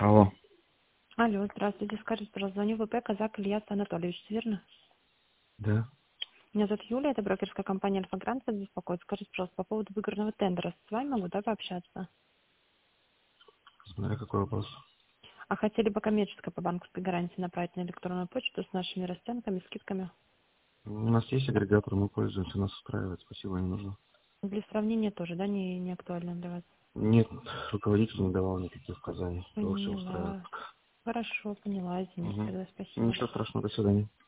Алло. Алло, здравствуйте. Скажите, пожалуйста, звоню ВП «Казак» Ильяс Анатольевич, верно? Да. Меня зовут Юлия, это брокерская компания «Альфа-Грант» вас беспокоит. Скажите, пожалуйста, по поводу выигранного тендера. С вами могу, да, пообщаться? Смотря какой вопрос. А хотели бы коммерческое по банковской гарантии направить на электронную почту с нашими расценками, скидками? У нас есть агрегатор, мы пользуемся, нас устраивает. Спасибо, не нужно. Для сравнения тоже, да, не актуально для вас? Нет, руководитель не давал никаких указаний. Его все устраивает. Поняла. Хорошо, поняла. Извините Угу. тогда, спасибо. Ничего страшного, до свидания.